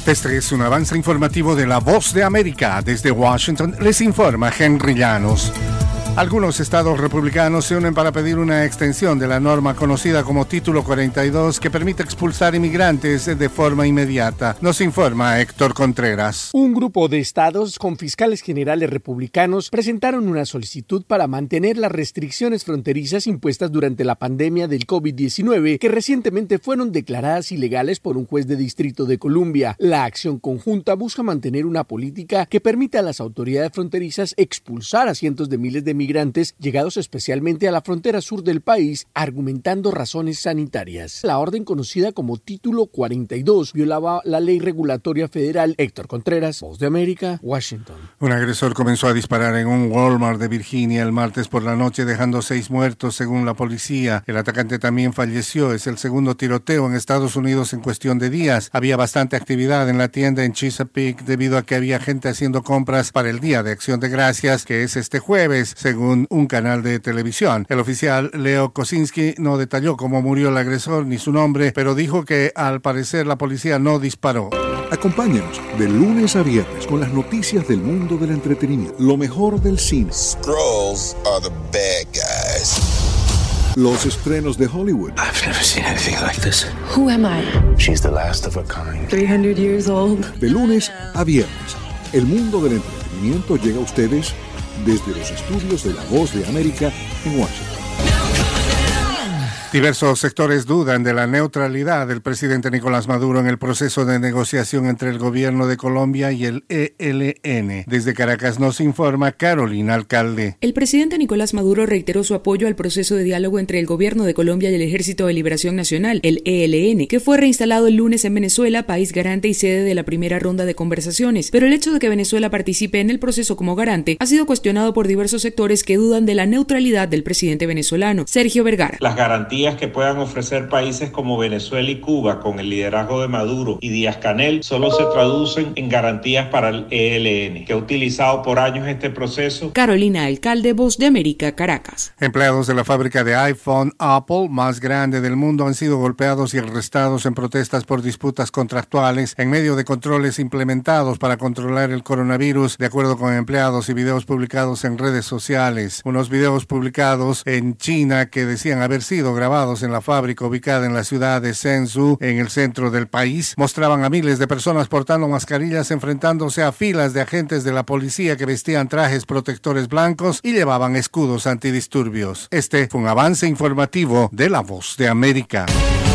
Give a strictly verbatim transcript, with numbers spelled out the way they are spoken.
Este es un avance informativo de La Voz de América. Desde Washington les informa Henry Llanos. Algunos estados republicanos se unen para pedir una extensión de la norma conocida como Título cuarenta y dos que permite expulsar inmigrantes de forma inmediata. Nos informa Héctor Contreras. Un grupo de estados con fiscales generales republicanos presentaron una solicitud para mantener las restricciones fronterizas impuestas durante la pandemia del COVID diecinueve que recientemente fueron declaradas ilegales por un juez de Distrito de Columbia. La acción conjunta busca mantener una política que permita a las autoridades fronterizas expulsar a cientos de miles de migrantes llegados especialmente a la frontera sur del país, argumentando razones sanitarias. La orden conocida como Título cuarenta y dos violaba la ley regulatoria federal. Héctor Contreras, Voz de América, Washington. Un agresor comenzó a disparar en un Walmart de Virginia el martes por la noche, dejando seis muertos según la policía. El atacante también falleció. Es el segundo tiroteo en Estados Unidos en cuestión de días. Había bastante actividad en la tienda en Chesapeake debido a que había gente haciendo compras para el Día de Acción de Gracias, que es este jueves, según un canal de televisión. El oficial Leo Kosinski no detalló cómo murió el agresor ni su nombre, pero dijo que al parecer la policía no disparó. Acompáñanos de lunes a viernes con las noticias del mundo del entretenimiento, lo mejor del cine. Skrulls are the bad guys. Los estrenos de Hollywood. I've never seen anything like this. Who am I? She's the last of a kind. three hundred years old. De lunes a viernes, el mundo del entretenimiento llega a ustedes desde los estudios de La Voz de América en Washington. Diversos sectores dudan de la neutralidad del presidente Nicolás Maduro en el proceso de negociación entre el gobierno de Colombia y el E L N. Desde Caracas nos informa Carolina Alcalde. El presidente Nicolás Maduro reiteró su apoyo al proceso de diálogo entre el gobierno de Colombia y el Ejército de Liberación Nacional, el E L N, que fue reinstalado el lunes en Venezuela, país garante y sede de la primera ronda de conversaciones. Pero el hecho de que Venezuela participe en el proceso como garante ha sido cuestionado por diversos sectores que dudan de la neutralidad del presidente venezolano. Sergio Vergara. Las garantías que puedan ofrecer países como Venezuela y Cuba con el liderazgo de Maduro y Díaz-Canel solo se traducen en garantías para el E L N, que ha utilizado por años este proceso. Carolina Alcalde, Voz de América, Caracas. Empleados de la fábrica de iPhone Apple más grande del mundo han sido golpeados y arrestados en protestas por disputas contractuales en medio de controles implementados para controlar el coronavirus, de acuerdo con empleados y videos publicados en redes sociales. Unos videos publicados en China que decían haber sido grabados en la fábrica ubicada en la ciudad de Shenzhou, en el centro del país, mostraban a miles de personas portando mascarillas enfrentándose a filas de agentes de la policía que vestían trajes protectores blancos y llevaban escudos antidisturbios. Este fue un avance informativo de La Voz de América.